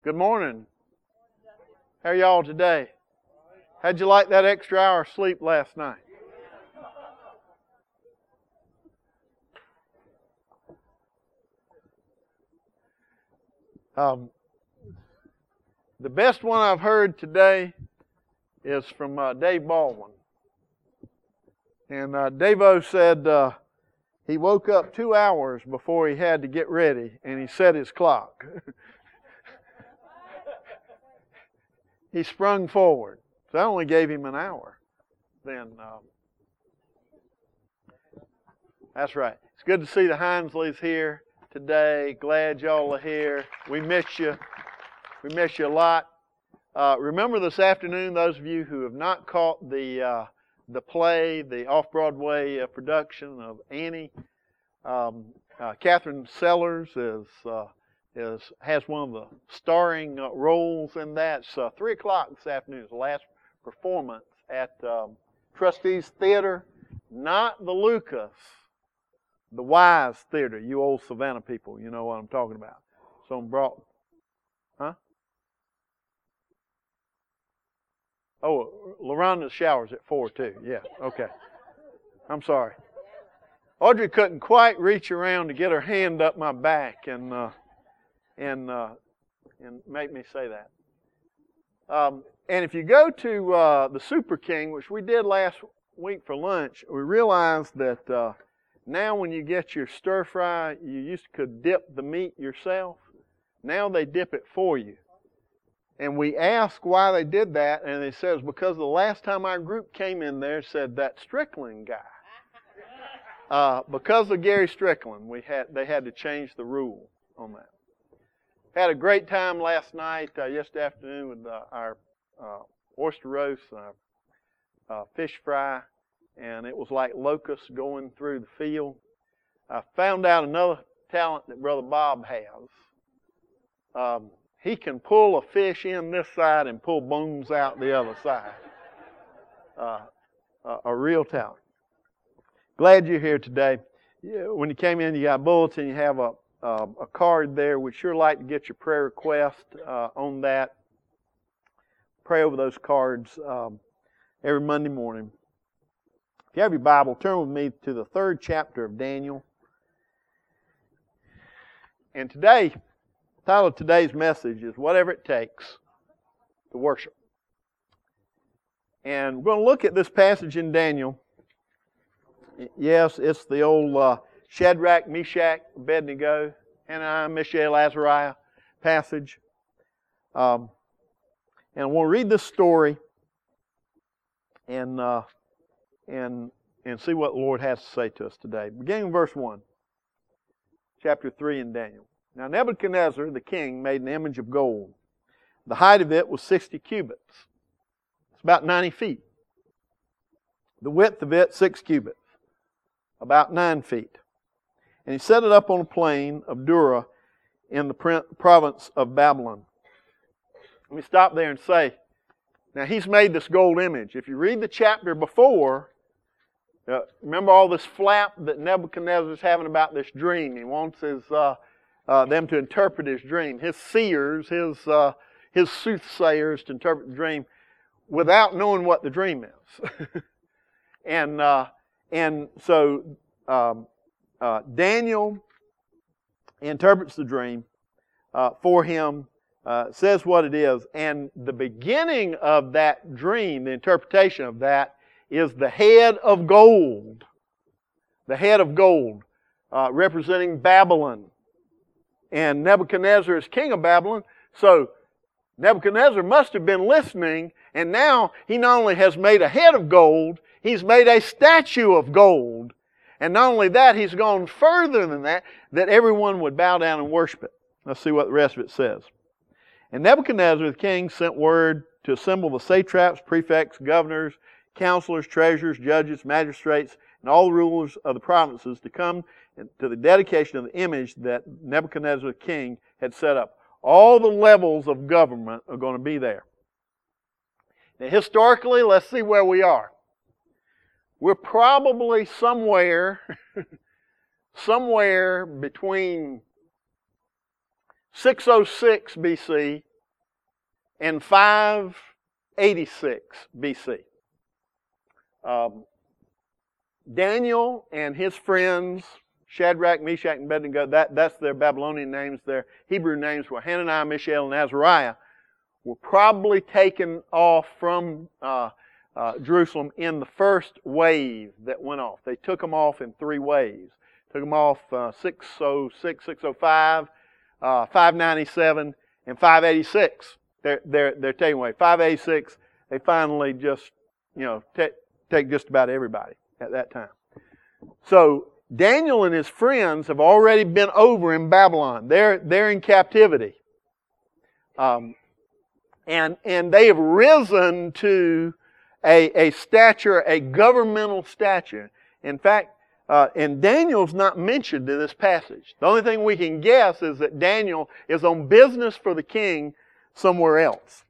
Good morning. How are y'all today? How'd you like that extra hour of sleep last night? The best one I've heard today is from Dave Baldwin. And Dave-O said he woke up 2 hours before he had to get ready, and he set his clock. He sprung forward. So I only gave him an hour. Then that's right. It's good to see the Hinesleys here today. Glad y'all are here. We miss you. We miss you a lot. Remember this afternoon, those of you who have not caught the play, the off-Broadway production of Annie. Catherine Sellers has one of the starring roles in that. It's 3 o'clock this afternoon. It's the last performance at Trustees Theater, not the Lucas, the Wise Theater. You old Savannah people, you know what I'm talking about. So I'm brought, huh? Oh, LaRonda showers at 4 too. Yeah, okay. I'm sorry. Audrey couldn't quite reach around to get her hand up my back and make me say that. And if you go to the Super King, which we did last week for lunch, we realized that now when you get your stir fry, you could dip the meat yourself. Now they dip it for you. And we asked why they did that, and it says because the last time our group came in there, said that Strickland guy. Because of Gary Strickland, they had to change the rule on that. Had a great time last night, yesterday afternoon with our oyster roast, fish fry, and it was like locusts going through the field. I found out another talent that Brother Bob has. He can pull a fish in this side and pull bones out the other side. A real talent. Glad you're here today. When you came in, you got a bulletin. You have a card there. We'd sure like to get your prayer request on that. Pray over those cards every Monday morning. If you have your Bible, turn with me to the 3rd chapter of Daniel. And today, the title of today's message is Whatever It Takes to Worship. And we're going to look at this passage in Daniel. Yes, it's the old Shadrach, Meshach, Abednego, Hananiah, Mishael, Azariah passage. And I want to read this story and see what the Lord has to say to us today. Beginning in verse 1, chapter 3 in Daniel. Now Nebuchadnezzar, the king, made an image of gold. The height of it was 60 cubits. It's about 90 feet. The width of it, 6 cubits. About 9 feet. And he set it up on a plain of Dura in the province of Babylon. Let me stop there and say, now he's made this gold image. If you read the chapter before, remember all this flap that Nebuchadnezzar's having about this dream. He wants them to interpret his dream. His seers, his soothsayers to interpret the dream without knowing what the dream is. And so Daniel interprets the dream for him, says what it is, and the beginning of that dream, the interpretation of that, is the head of gold. The head of gold, representing Babylon. And Nebuchadnezzar is king of Babylon, so Nebuchadnezzar must have been listening, and now he not only has made a head of gold, he's made a statue of gold. And not only that, he's gone further than that everyone would bow down and worship it. Let's see what the rest of it says. And Nebuchadnezzar the king sent word to assemble the satraps, prefects, governors, counselors, treasurers, judges, magistrates, and all the rulers of the provinces to come to the dedication of the image that Nebuchadnezzar the king had set up. All the levels of government are going to be there. Now, historically, let's see where we are. We're probably somewhere between 606 BC and 586 BC. Daniel and his friends, Shadrach, Meshach, and Abednego, that's their Babylonian names. Their Hebrew names were Hananiah, Mishael, and Azariah, were probably taken off from Jerusalem in the first wave that went off. They took them off in 3 waves. Took them off 606, 605, 597, and 586. They're taken away. 586, they finally just, take just about everybody at that time. So Daniel and his friends have already been over in Babylon. They're in captivity. And they have risen to a stature, a governmental stature. In fact, and Daniel's not mentioned in this passage. The only thing we can guess is that Daniel is on business for the king somewhere else.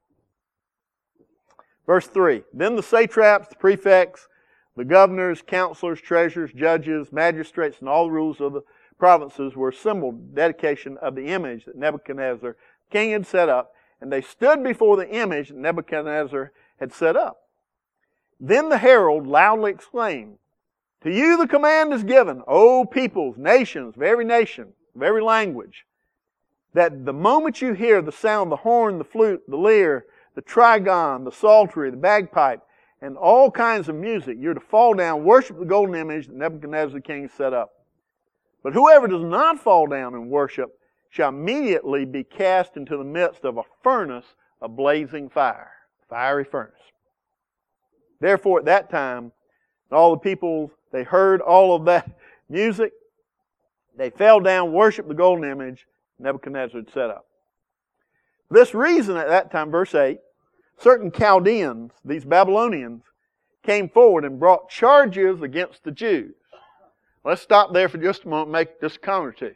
Verse 3, Then the satraps, the prefects, the governors, counselors, treasurers, judges, magistrates, and all the rulers of the provinces were assembled in dedication of the image that Nebuchadnezzar, king, had set up, and they stood before the image that Nebuchadnezzar had set up. Then the herald loudly exclaimed, To you the command is given, O peoples, nations, of every nation, of every language, that the moment you hear the sound of the horn, the flute, the lyre, the trigon, the psaltery, the bagpipe, and all kinds of music, you're to fall down, worship the golden image that Nebuchadnezzar the king set up. But whoever does not fall down and worship shall immediately be cast into the midst of a furnace of blazing fire, fiery furnace. Therefore at that time, all the people, they heard all of that music, they fell down, worshiped the golden image Nebuchadnezzar had set up. For this reason at that time, verse 8, certain Chaldeans, these Babylonians, came forward and brought charges against the Jews. Let's stop there for just a moment and make this comment or two.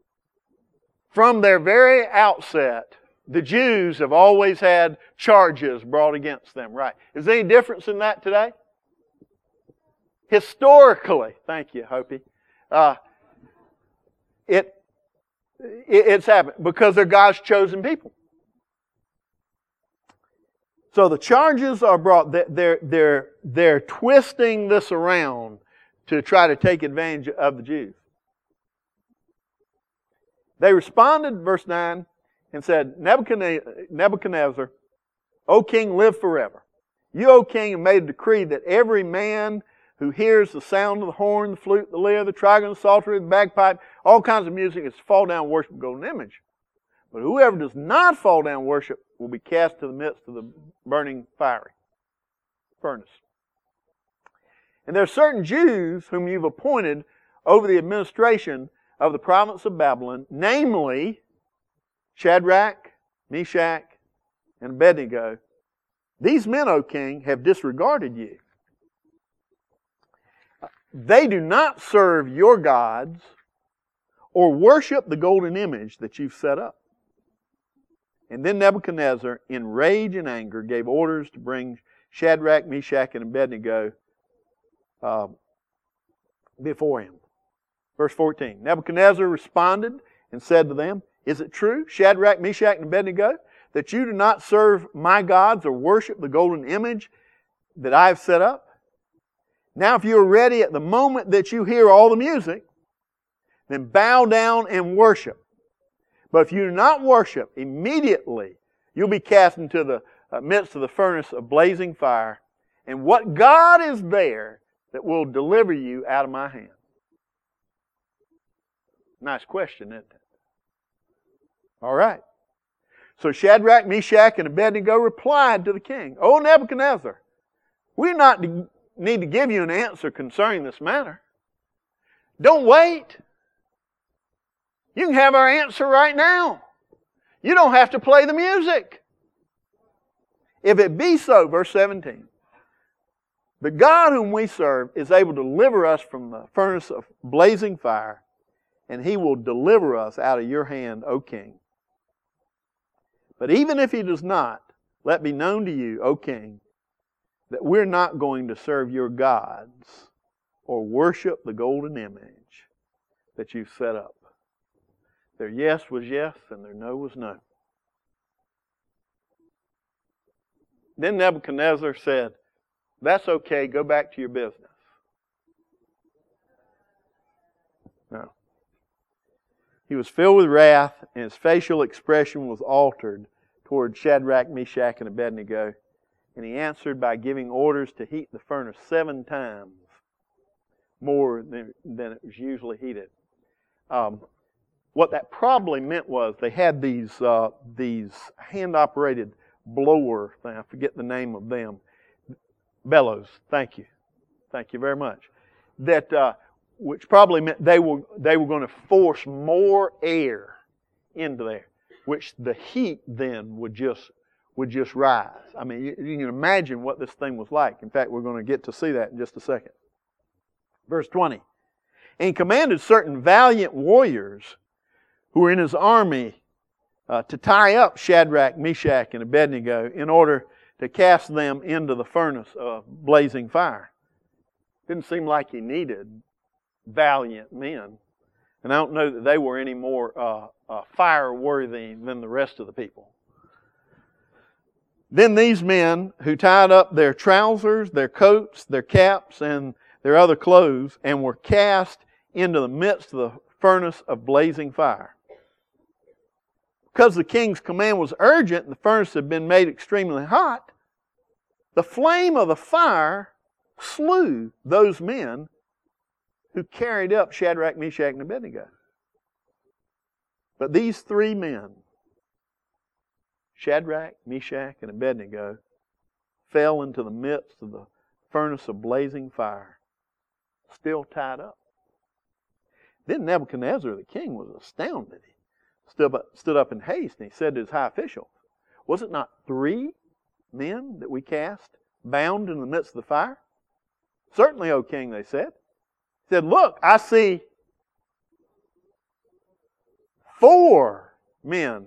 From their very outset, the Jews have always had charges brought against them, right? Is there any difference in that today? Historically, thank you, Hopi, it's happened because they're God's chosen people. So the charges are brought. They're twisting this around to try to take advantage of the Jews. They responded, verse 9, and said, Nebuchadnezzar, O king, live forever. You, O king, have made a decree that every man who hears the sound of the horn, the flute, the lyre, the trigon, the psaltery, the bagpipe, all kinds of music, is to fall down and worship the golden image. But whoever does not fall down and worship will be cast to the midst of the burning fiery furnace. And there are certain Jews whom you've appointed over the administration of the province of Babylon, namely Shadrach, Meshach, and Abednego. These men, O king, have disregarded you. They do not serve your gods or worship the golden image that you've set up. And then Nebuchadnezzar, in rage and anger, gave orders to bring Shadrach, Meshach, and Abednego before him. Verse 14, Nebuchadnezzar responded and said to them, Is it true, Shadrach, Meshach, and Abednego, that you do not serve my gods or worship the golden image that I have set up? Now if you are ready at the moment that you hear all the music, then bow down and worship. But if you do not worship, immediately you'll be cast into the midst of the furnace of blazing fire. And what God is there that will deliver you out of my hand? Nice question, isn't it? All right. So Shadrach, Meshach, and Abednego replied to the king, O Nebuchadnezzar, we do not need to give you an answer concerning this matter. Don't wait. You can have our answer right now. You don't have to play the music. If it be so, verse 17, the God whom we serve is able to deliver us from the furnace of blazing fire, and He will deliver us out of your hand, O king. But even if He does not, let be known to you, O king, that we're not going to serve your gods or worship the golden image that you've set up. Their yes was yes and their no was no. Then Nebuchadnezzar said, "That's okay, go back to your business." No. He was filled with wrath, and his facial expression was altered toward Shadrach, Meshach, and Abednego. And he answered by giving orders to heat the furnace 7 times more than it was usually heated. What that probably meant was they had these hand-operated blower thing. I forget the name of them. Bellows. Thank you. Thank you very much. That which probably meant they were going to force more air into there, which the heat then would just rise. I mean, you can imagine what this thing was like. In fact, we're going to get to see that in just a second. Verse 20. And he commanded certain valiant warriors who were in his army to tie up Shadrach, Meshach, and Abednego in order to cast them into the furnace of blazing fire. Didn't seem like he needed valiant men. And I don't know that they were any more fire-worthy than the rest of the people. Then these men who tied up their trousers, their coats, their caps, and their other clothes, and were cast into the midst of the furnace of blazing fire. Because the king's command was urgent and the furnace had been made extremely hot, the flame of the fire slew those men who carried up Shadrach, Meshach, and Abednego. But these 3 men, Shadrach, Meshach, and Abednego, fell into the midst of the furnace of blazing fire, still tied up. Then Nebuchadnezzar the king was astounded. He stood up in haste, and he said to his high officials, "Was it not 3 men that we cast bound in the midst of the fire?" "Certainly, O king," they said. He said, "Look, I see 4 men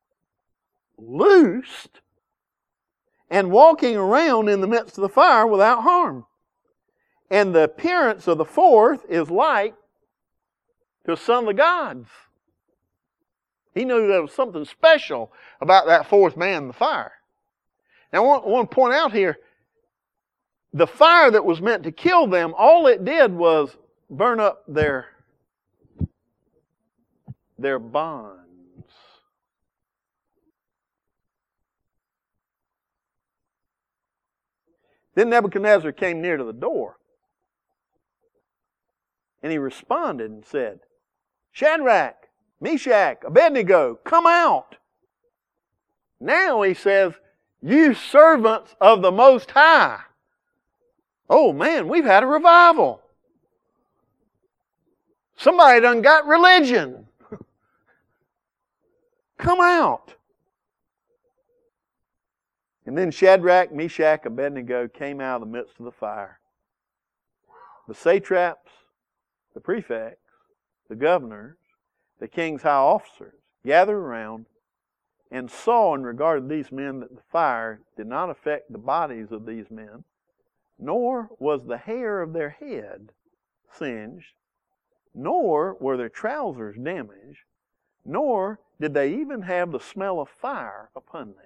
loosed and walking around in the midst of the fire without harm. And the appearance of the 4th is like to a son of the gods." He knew there was something special about that 4th man in the fire. Now I want to point out here, the fire that was meant to kill them, all it did was burn up their bonds. Then Nebuchadnezzar came near to the door, and he responded and said, "Shadrach, Meshach, Abednego, come out." Now he says, "You servants of the Most High." Oh man, we've had a revival. Somebody done got religion. Come out. And then Shadrach, Meshach, Abednego came out of the midst of the fire. The satraps, the prefects, the governors, the king's high officers gathered around and saw and regarded these men that the fire did not affect the bodies of these men, nor was the hair of their head singed, nor were their trousers damaged, nor did they even have the smell of fire upon them.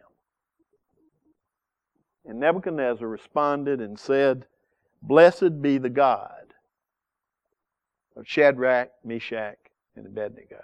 And Nebuchadnezzar responded and said, "Blessed be the God of Shadrach, Meshach, and Abednego,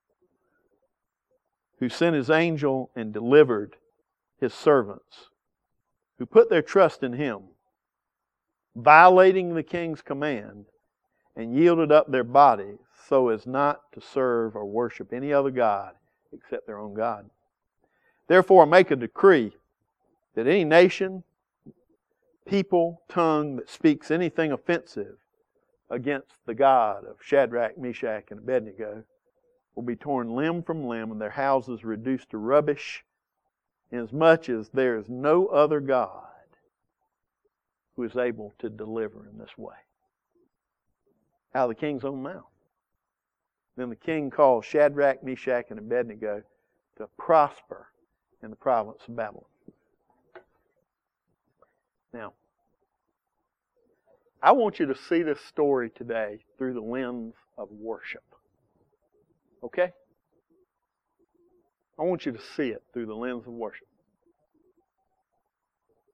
who sent his angel and delivered his servants, who put their trust in him, violating the king's command, and yielded up their bodies so as not to serve or worship any other god except their own God. Therefore I make a decree that any nation, people, tongue that speaks anything offensive against the God of Shadrach, Meshach, and Abednego will be torn limb from limb and their houses reduced to rubbish, inasmuch as there is no other God who is able to deliver in this way." Out of the king's own mouth. Then the king called Shadrach, Meshach, and Abednego to prosper in the province of Babylon. Now, I want you to see this story today through the lens of worship. Okay? I want you to see it through the lens of worship.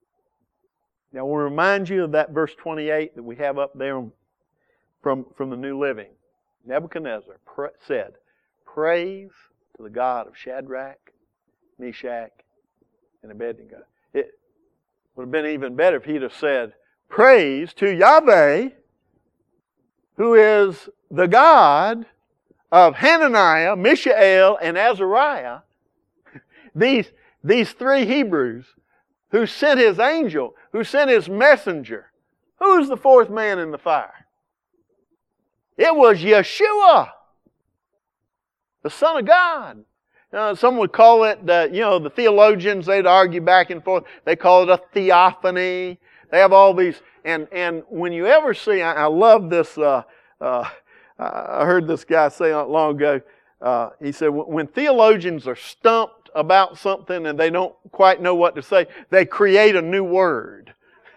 Now, we'll remind you of that verse 28 that we have up there from the New Living. Nebuchadnezzar said, "Praise to the God of Shadrach, Meshach, and Abednego." It would have been even better if he'd have said, "Praise to Yahweh, who is the God of Hananiah, Mishael, and Azariah." These three Hebrews who sent His angel, who sent His messenger. Who's the fourth man in the fire? It was Yeshua, the Son of God. Some would call it, the theologians, they'd argue back and forth. They call it a theophany. They have all these, and when you ever see, I love this, I heard this guy say not long ago, he said, when theologians are stumped about something and they don't quite know what to say, they create a new word.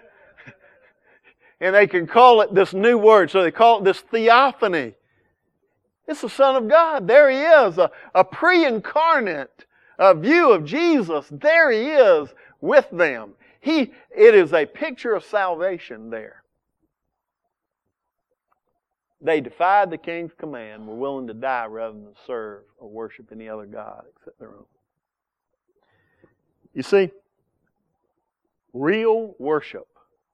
And they can call it this new word, so they call it this theophany. It's the Son of God. There He is, a pre-incarnate view of Jesus. There He is with them. It is a picture of salvation there. They defied the king's command, were willing to die rather than serve or worship any other god except their own. You see, real worship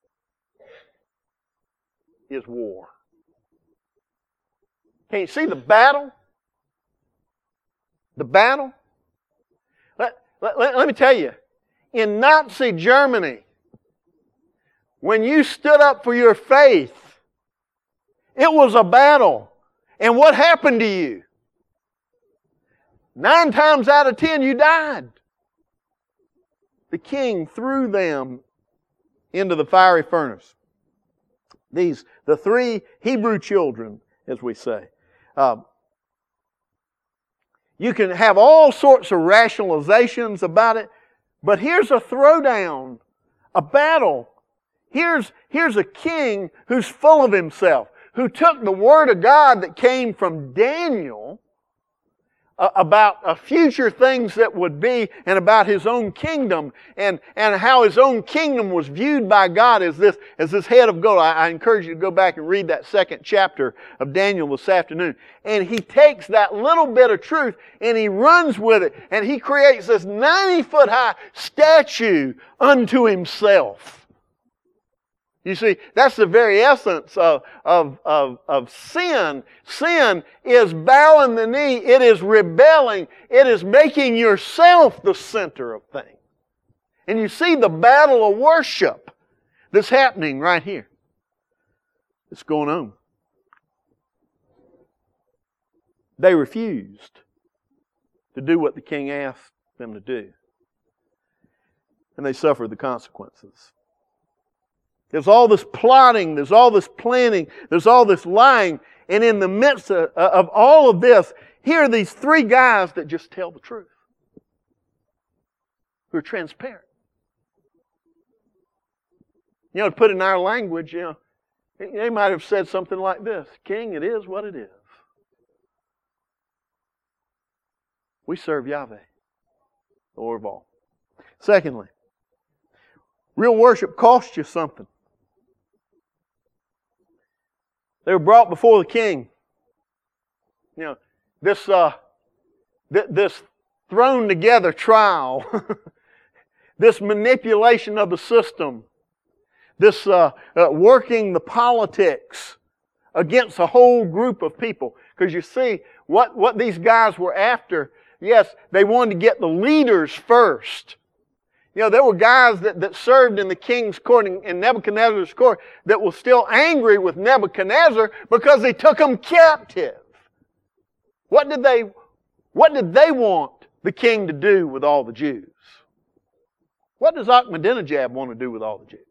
is war. Can you see the battle? The battle? Let me tell you, in Nazi Germany, when you stood up for your faith, it was a battle. And what happened to you? 9 times out of 10, you died. The king threw them into the fiery furnace. The 3 Hebrew children, as we say. You can have all sorts of rationalizations about it, but here's a throwdown, a battle. Here's a king who's full of himself, who took the Word of God that came from Daniel about future things that would be, and about His own kingdom, and how His own kingdom was viewed by God as this head of gold. I encourage you to go back and read that 2nd chapter of Daniel this afternoon. And he takes that little bit of truth and he runs with it, and he creates this 90-foot high statue unto himself. You see, that's the very essence of sin. Sin is bowing the knee. It is rebelling. It is making yourself the center of things. And you see the battle of worship that's happening right here. It's going on. They refused to do what the king asked them to do. And they suffered the consequences. There's all this plotting, there's all this planning, there's all this lying. And in the midst of all of this, here are these 3 guys that just tell the truth. Who are transparent. To put it in our language, they might have said something like this: "King, it is what it is. We serve Yahweh, the Lord of all." Secondly, real worship costs you something. They were brought before the king. This thrown together trial, this manipulation of the system, this working the politics against a whole group of people. Because you see, what these guys were after, yes, they wanted to get the leaders first. There were guys that served in the king's court, in Nebuchadnezzar's court, that were still angry with Nebuchadnezzar because he took them captive. What did they want the king to do with all the Jews? What does Ahmadinejad want to do with all the Jews?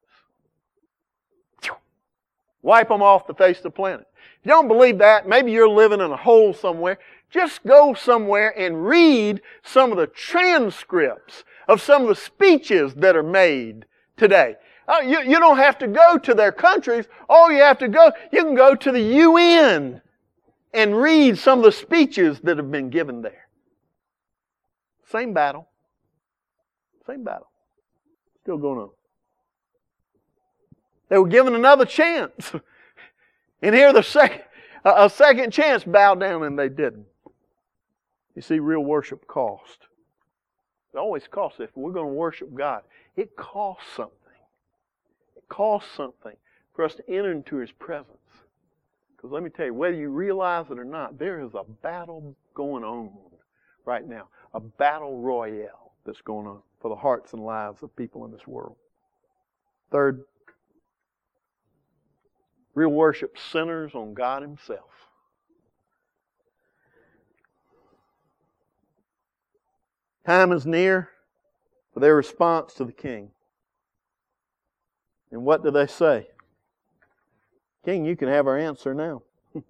Wipe them off the face of the planet. If you don't believe that, maybe you're living in a hole somewhere. Just go somewhere and read some of the transcripts of some of the speeches that are made today. You don't have to go to their countries. You can go to the UN and read some of the speeches that have been given there. Same battle. Same battle. Still going on. They were given another chance. And here a second chance bowed down and they didn't. You see, real worship costs. It always costs. If we're going to worship God, it costs something. It costs something for us to enter into His presence. Because let me tell you, whether you realize it or not, there is a battle going on right now. A battle royale that's going on for the hearts and lives of people in this world. Third, real worship centers on God Himself. Time is near for their response to the king. And what do they say? King, you can have our answer now.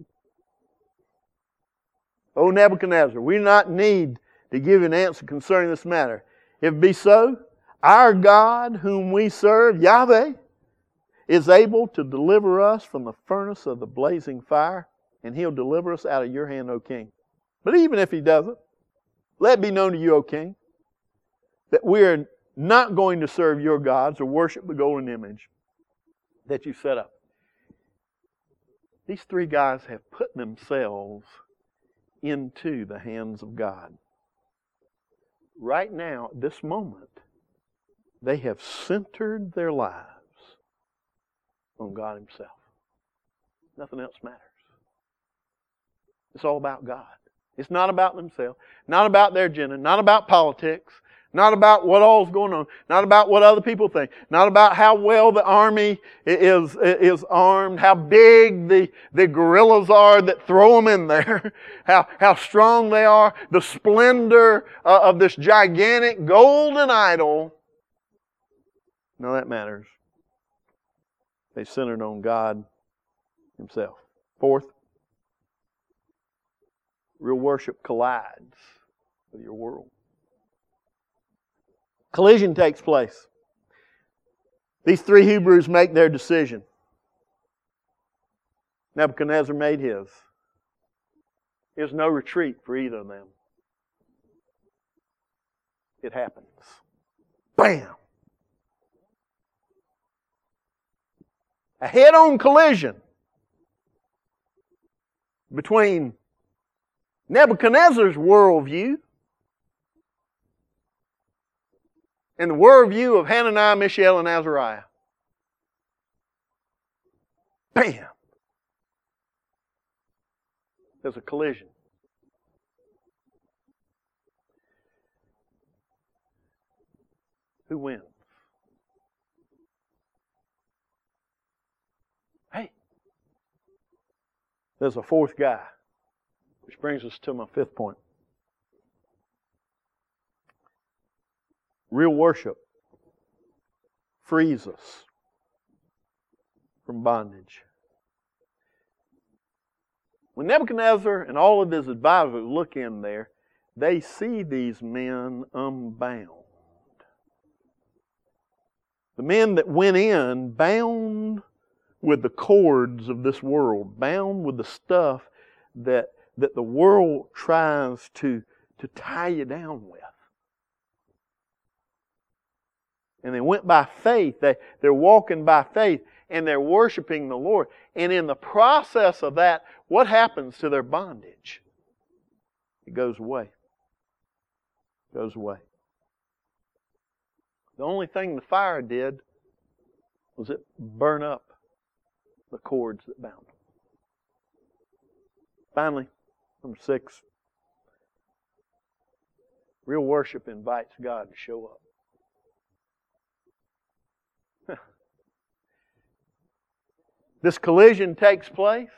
O Nebuchadnezzar, we do not need to give you an answer concerning this matter. If it be so, our God whom we serve, Yahweh, is able to deliver us from the furnace of the blazing fire, and He'll deliver us out of your hand, O king. But even if He doesn't, let it be known to you, O king, that we are not going to serve your gods or worship the golden image that you set up. These three guys have put themselves into the hands of God. Right now, at this moment, they have centered their lives on God Himself. Nothing else matters. It's all about God. It's not about themselves, not about their agenda, not about politics, not about what all's going on, not about what other people think, not about how well the army is armed, how big the guerrillas are that throw them in there, how strong they are, the splendor of this gigantic golden idol. None of that matters. They centered on God Himself. Fourth, real worship collides with your world. Collision takes place. These three Hebrews make their decision. Nebuchadnezzar made his. There's no retreat for either of them. It happens. Bam! A head-on collision between Nebuchadnezzar's worldview and the worldview of Hananiah, Mishael, and Azariah. Bam! There's a collision. Who wins? Hey, there's a fourth guy, which brings us to my fifth point. Real worship frees us from bondage. When Nebuchadnezzar and all of his advisors look in there, they see these men unbound. The men that went in bound with the cords of this world, bound with the stuff that the world tries to tie you down with. And they went by faith. They're walking by faith and they're worshiping the Lord. And in the process of that, what happens to their bondage? It goes away. It goes away. The only thing the fire did was it burn up the cords that bound them. Finally, number 6, real worship invites God to show up. This collision takes place.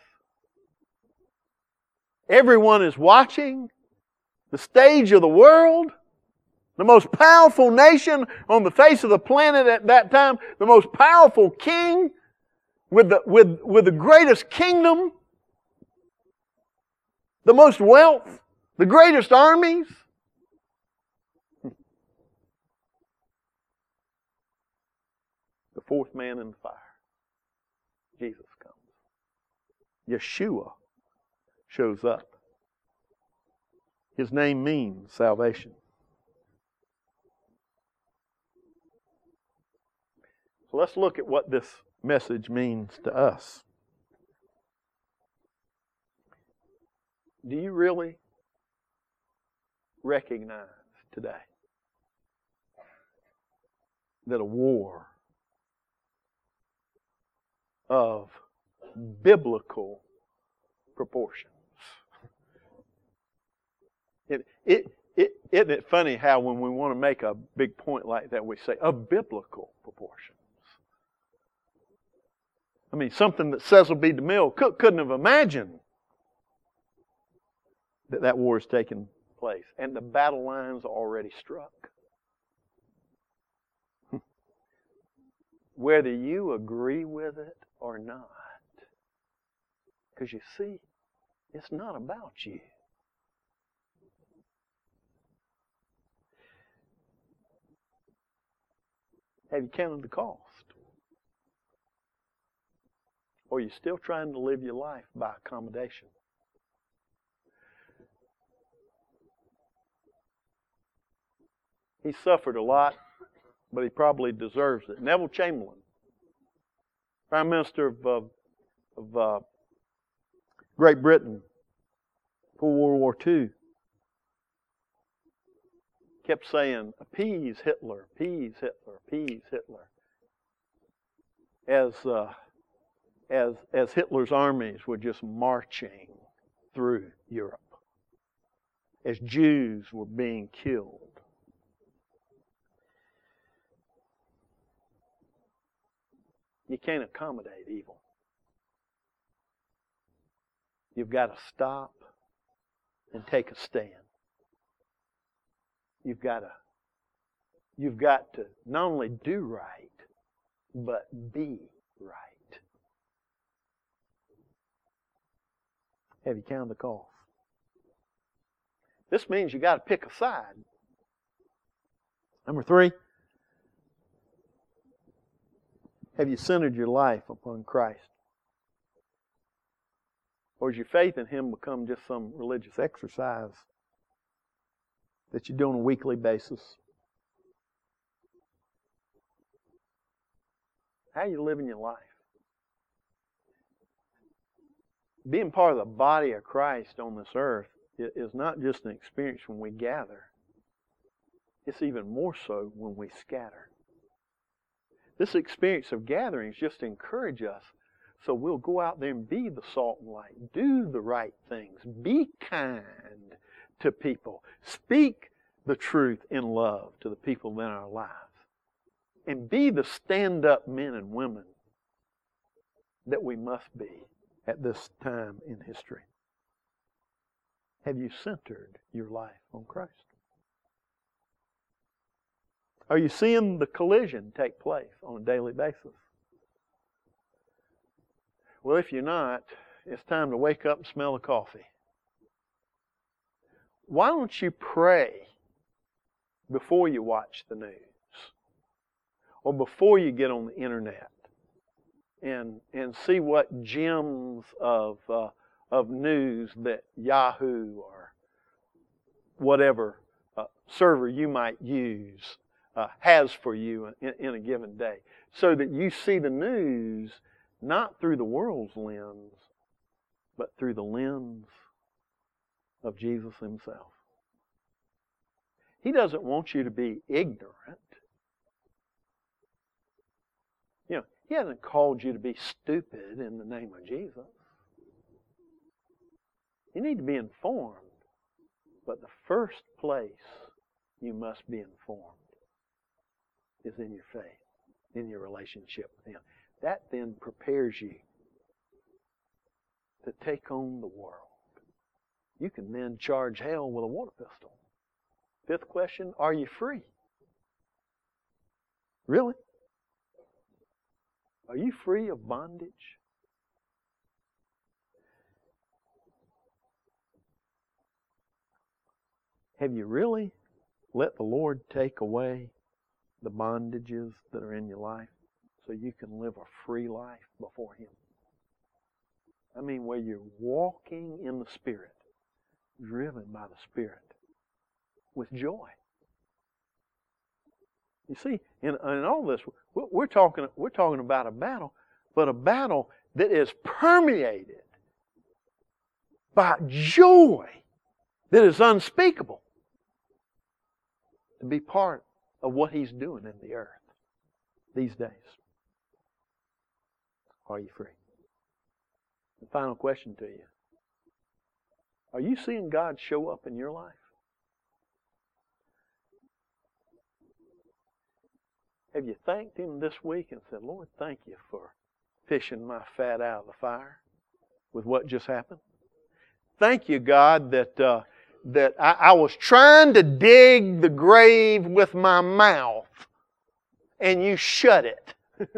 Everyone is watching. The stage of the world. The most powerful nation on the face of the planet at that time. The most powerful king with the greatest kingdom. The most wealth. The greatest armies. The fourth man in the fire. Jesus comes. Yeshua shows up. His name means salvation. So let's look at what this message means to us. Do you really recognize today that a war of biblical proportions? Isn't it funny how when we want to make a big point like that, we say, of biblical proportions? I mean, something that Cecil B. DeMille couldn't have imagined that war is taking place. And the battle lines are already struck. Whether you agree with it or not. Because you see, it's not about you. Have you counted the cost? Or are you still trying to live your life by accommodation? He suffered a lot, but he probably deserves it. Neville Chamberlain, Prime Minister of Great Britain for World War II, kept saying, appease Hitler, appease Hitler, appease Hitler. As Hitler's armies were just marching through Europe, as Jews were being killed. You can't accommodate evil. You've got to stop and take a stand. You've got to not only do right, but be right. Have you counted the cost? This means you got to pick a side. Number 3, have you centered your life upon Christ? Or has your faith in Him become just some religious exercise that you do on a weekly basis? How are you living your life? Being part of the body of Christ on this earth is not just an experience when we gather. It's even more so when we scatter. This experience of gatherings just encourage us so we'll go out there and be the salt and light. Do the right things. Be kind to people. Speak the truth in love to the people in our lives. And be the stand-up men and women that we must be at this time in history. Have you centered your life on Christ? Are you seeing the collision take place on a daily basis? Well, if you're not, it's time to wake up and smell the coffee. Why don't you pray before you watch the news? Or before you get on the internet and see what gems of news that Yahoo or whatever server you might use has for you in a given day, so that you see the news not through the world's lens, but through the lens of Jesus Himself. He doesn't want you to be ignorant. You know, He hasn't called you to be stupid in the name of Jesus. You need to be informed, but the first place you must be informed is in your faith, in your relationship with Him. That then prepares you to take on the world. You can then charge hell with a water pistol. 5th question, are you free? Really? Are you free of bondage? Have you really let the Lord take away the bondages that are in your life so you can live a free life before Him? I mean, where you're walking in the Spirit, driven by the Spirit, with joy. You see, in all this, we're talking about a battle, but a battle that is permeated by joy that is unspeakable to be part of what He's doing in the earth these days. Are you free? The final question to you. Are you seeing God show up in your life? Have you thanked Him this week and said, Lord, thank you for fishing my fat out of the fire with what just happened? Thank you, God, that I was trying to dig the grave with my mouth and you shut it.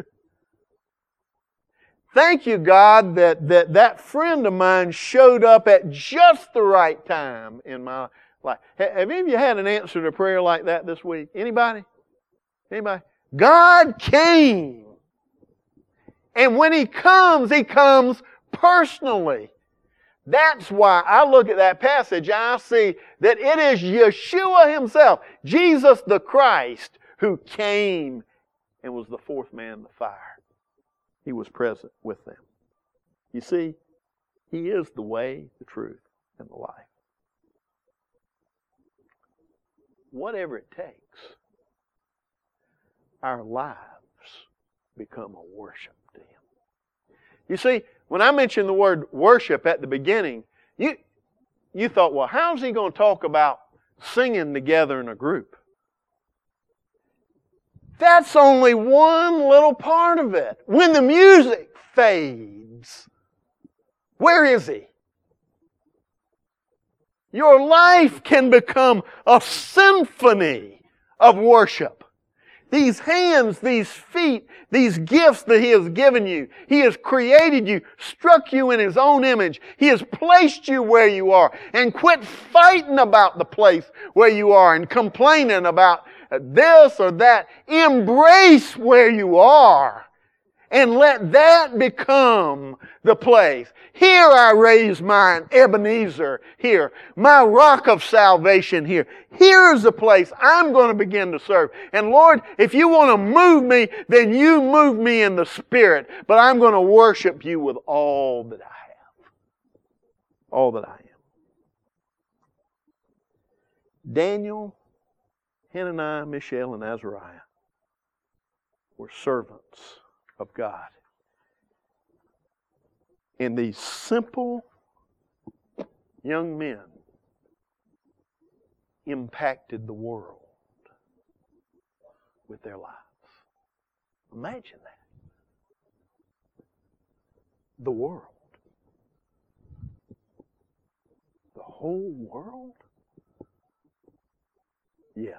Thank you, God, that friend of mine showed up at just the right time in my life. Have any of you had an answer to prayer like that this week? Anybody? Anybody? God came. And when He comes personally. That's why I look at that passage and I see that it is Yeshua Himself, Jesus the Christ, who came and was the fourth man in the fire. He was present with them. You see, He is the way, the truth, and the life. Whatever it takes, our lives become a worship to Him. You see, when I mentioned the word worship at the beginning, you thought, well, how's He going to talk about singing together in a group? That's only one little part of it. When the music fades, where is He? Your life can become a symphony of worship. These hands, these feet, these gifts that He has given you. He has created you, struck you in His own image. He has placed you where you are. And quit fighting about the place where you are and complaining about this or that. Embrace where you are. And let that become the place. Here I raise mine, Ebenezer, here. My rock of salvation here. Here's the place I'm going to begin to serve. And Lord, if you want to move me, then you move me in the Spirit. But I'm going to worship you with all that I have. All that I am. Daniel, Hananiah, Mishael, and Azariah were servants of God. And these simple young men impacted the world with their lives. Imagine that. The world. The whole world? Yes.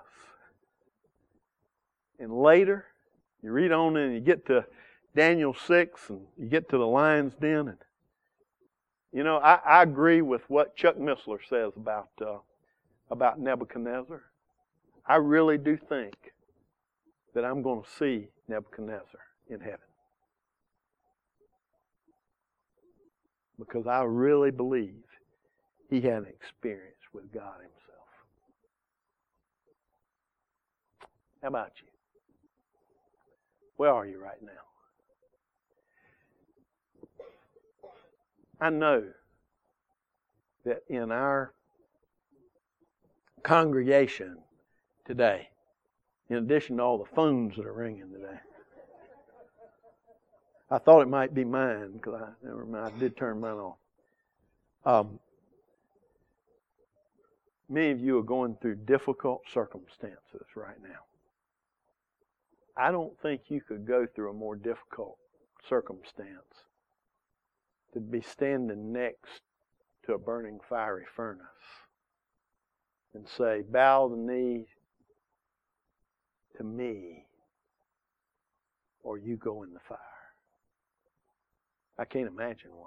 And later, you read on and you get to Daniel 6 and you get to the lion's den. And, you know, I agree with what Chuck Missler says about Nebuchadnezzar. I really do think that I'm going to see Nebuchadnezzar in heaven. Because I really believe he had an experience with God Himself. How about you? Where are you right now? I know that in our congregation today, in addition to all the phones that are ringing today, I thought it might be mine because I did turn mine off. Many of you are going through difficult circumstances right now. I don't think you could go through a more difficult circumstance to be standing next to a burning fiery furnace and say, bow the knee to me or you go in the fire. I can't imagine one.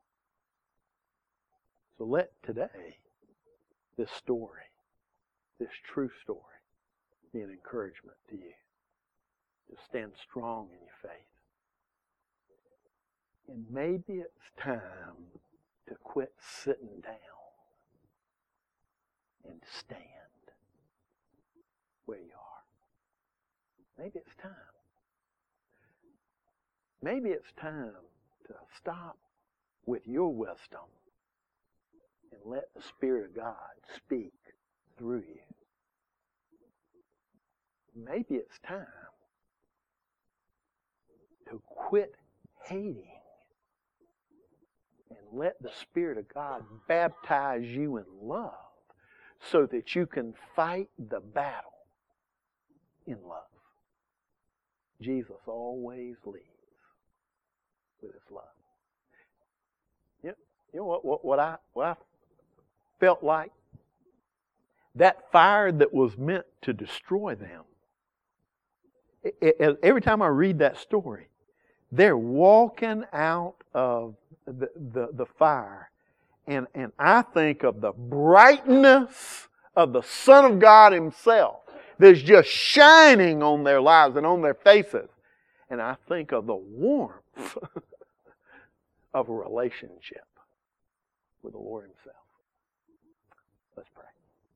So let today, this story, this true story, be an encouragement to you to stand strong in your faith. And maybe it's time to quit sitting down and stand where you are. Maybe it's time. maybe it's time to stop with your wisdom and let the Spirit of God speak through you. Maybe it's time to quit hating and let the Spirit of God baptize you in love so that you can fight the battle in love. Jesus always leads with His love. You know what I felt like? That fire that was meant to destroy them. Every time I read that story, they're walking out of the fire, and I think of the brightness of the Son of God Himself that's just shining on their lives and on their faces. And I think of the warmth of a relationship with the Lord Himself. Let's pray.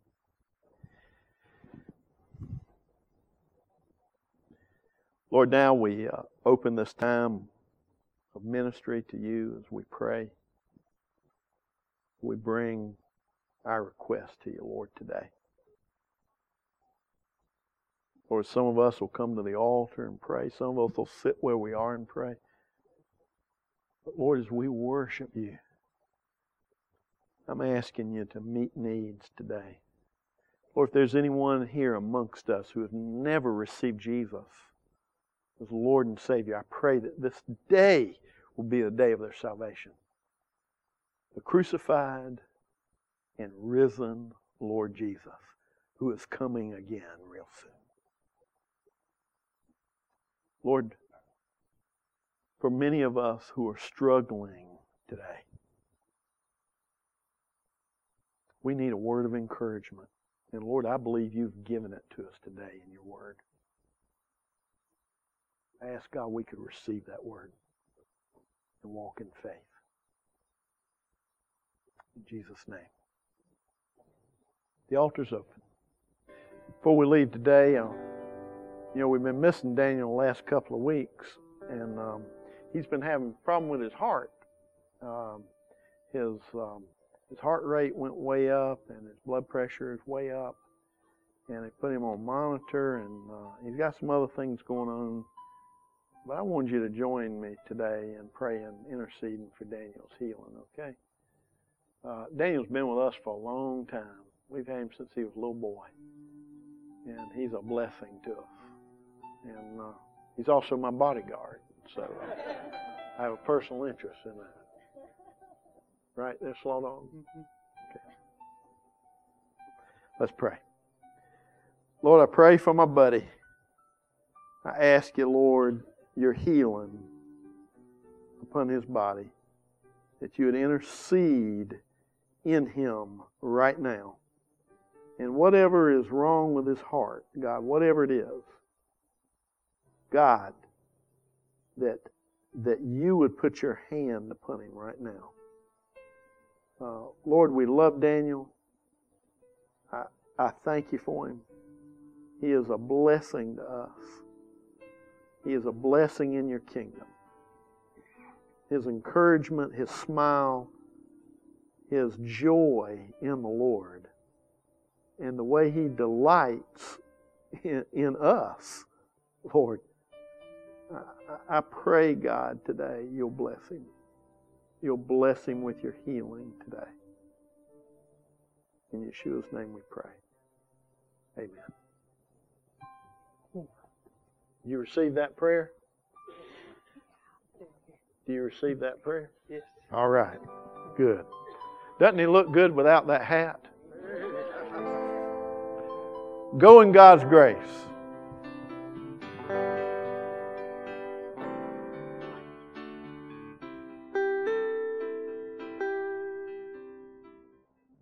Lord, now we open this time of ministry to You as we pray. We bring our request to You, Lord, today. Lord, some of us will come to the altar and pray. Some of us will sit where we are and pray. But Lord, as we worship You, I'm asking You to meet needs today. Lord, if there's anyone here amongst us who has never received Jesus as Lord and Savior, I pray that this day will be the day of their salvation. The crucified and risen Lord Jesus, who is coming again real soon. Lord, for many of us who are struggling today, we need a word of encouragement. And Lord, I believe You've given it to us today in Your Word. I ask God we could receive that word and walk in faith. In Jesus' name. The altar's open. Before we leave today, we've been missing Daniel the last couple of weeks, and he's been having a problem with his heart. His heart rate went way up, and his blood pressure is way up, and they put him on monitor, and he's got some other things going on. But I want you to join me today in praying, interceding for Daniel's healing, okay? Daniel's been with us for a long time. We've had him since he was a little boy. And he's a blessing to us. And he's also my bodyguard. So I have a personal interest in that. Right there, Slow Dog? Okay. Let's pray. Lord, I pray for my buddy. I ask You, Lord, Your healing upon his body, that You would intercede in him right now. And whatever is wrong with his heart, God, whatever it is, God, that You would put Your hand upon him right now. Lord, we love Daniel. I thank You for him. He is a blessing to us. He is a blessing in Your kingdom. His encouragement, his smile, his joy in the Lord, and the way he delights in us, Lord, I pray, God, today You'll bless him. You'll bless him with Your healing today. In Yeshua's name we pray. Amen. You receive that prayer? Do you receive that prayer? Yes. All right. Good. Doesn't he look good without that hat? Go in God's grace.